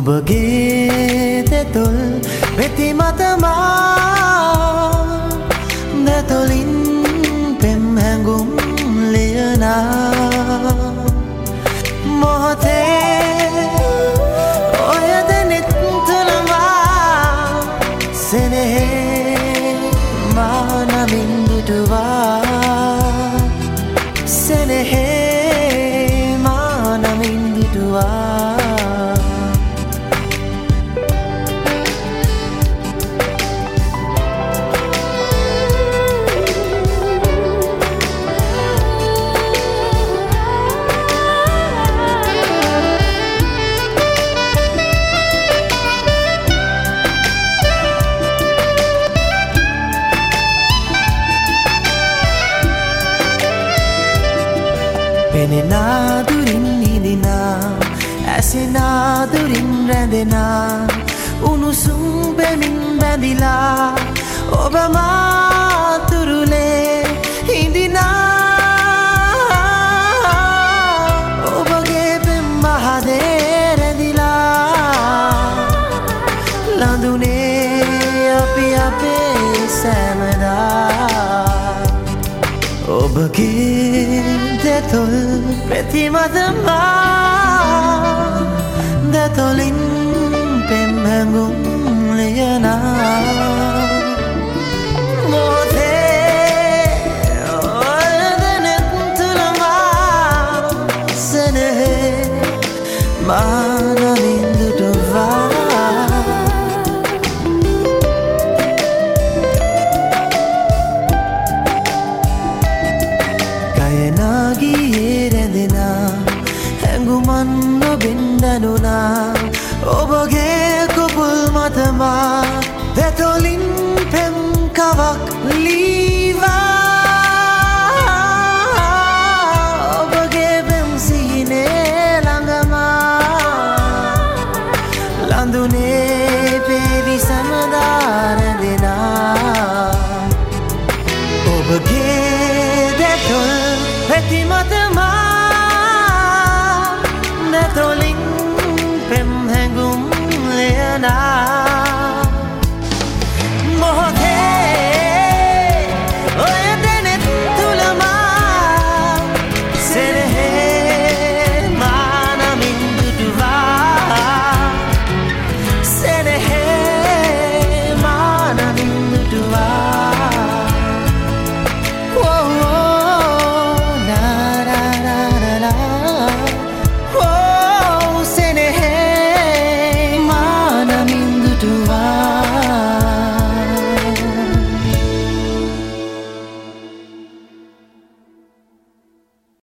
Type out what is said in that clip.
ඔබගේ දෙතොල් වෙති මතමා දෙතොලින් පෙම් හැඟුම් ලියනා මොහොතේ ඔය දෙනෙත් තුළමා සෙනෙහේ මා නමින් දුටුවා සෙනෙහේ මා නමින් දුටුවා පෙනෙනා දුරින් නිදිනා ඇසෙනා දුරින් රැඳෙනා උණුසුම් බැමින් බැඳිලා ඔබ මා තුරුලේ හිඳිනා ඔබගේ පෙම් මහදේ රැඳිලා ලඳුනේ අපි අපේ සෑමදා ඔබගේ දෙතොල් වෙති මතමා දෙතොලින් පෙම් හැඟුම් ලියනා මොහොතේ ඔය දෙනෙත් තුළමා සෙනෙහේ මා නමින් දුටුවා ගියේ රැඳෙනා හැඟුමන් ඔබෙන් දැනුණා ඔබගේ කුපුල් මතමා දෙතොලින් පෙම් කවක් ලී